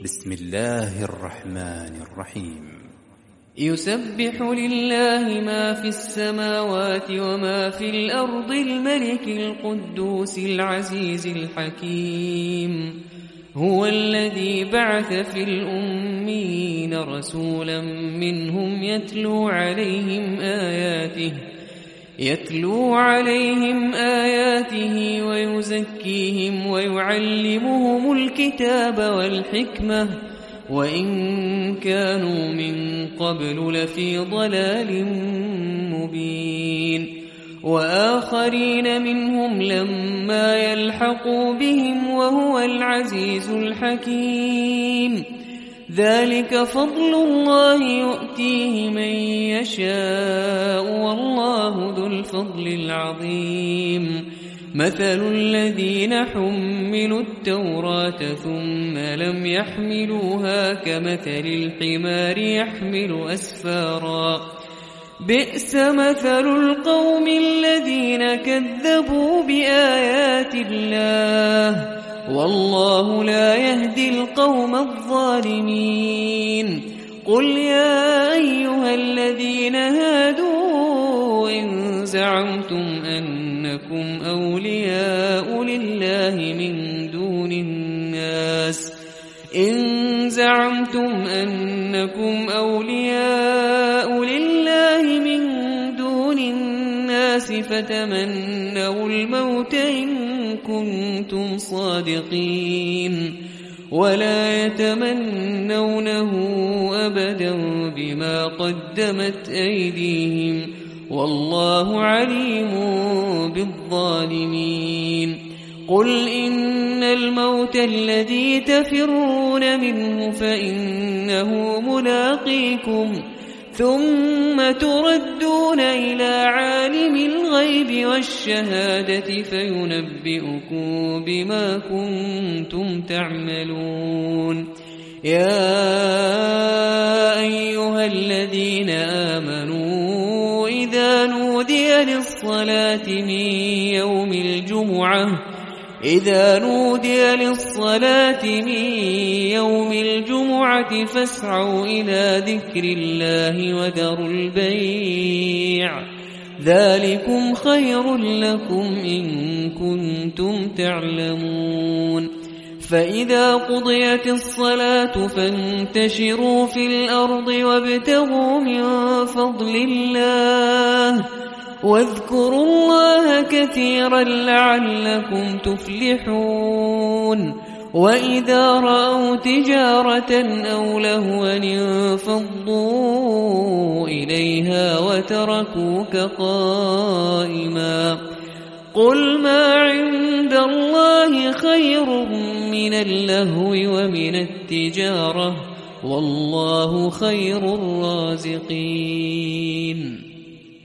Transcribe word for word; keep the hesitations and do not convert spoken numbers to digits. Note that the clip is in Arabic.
بسم الله الرحمن الرحيم. يسبح لله ما في السماوات وما في الأرض الملك القدوس العزيز الحكيم. هو الذي بعث في الأميين رسولا منهم يتلو عليهم آياته يتلو عليهم آياته ويزكيهم ويعلمهم الكتاب والحكمة وإن كانوا من قبل لفي ضلال مبين. وآخرين منهم لما يلحقوا بهم وهو العزيز الحكيم. ذلك فضل الله يؤتيه من يشاء والله ذو الفضل العظيم. مثل الذين حملوا التوراة ثم لم يحملوها كمثل الحمار يحمل أسفارا بئس مثل القوم الذين كذبوا بآيات الله والله لا يهدي القوم الظالمين. قل يا أيها الذين هادوا إن زعمتم أنكم أولياء لله من دون الناس إن زعمتم أنكم أولياء لله من دون الناس فتمنوا الموت إن كنتم صادقين ولا يتمنونه أبدا بما قدمت أيديهم والله عليم بالظالمين. قل إن الموت الذي تفرون منه فإنه ملاقيكم ثم تردون إلى عالم الغيب والشهادة فينبئكم بما كنتم تعملون. يا أيها الذين آمنوا إذا نودي للصلاة من يوم الجمعة إذا نودي للصلاة من يوم الجمعة فاسعوا إلى ذكر الله وذروا البيع ذلكم خير لكم إن كنتم تعلمون. فإذا قضيت الصلاة فانتشروا في الأرض وابتغوا من فضل الله واذكروا الله كثيرا لعلكم تفلحون. وإذا رأوا تجارة أو لهوا انفضوا إليها وتركوك قائما. قل ما عند الله خير من اللهو ومن التجارة والله خير الرازقين.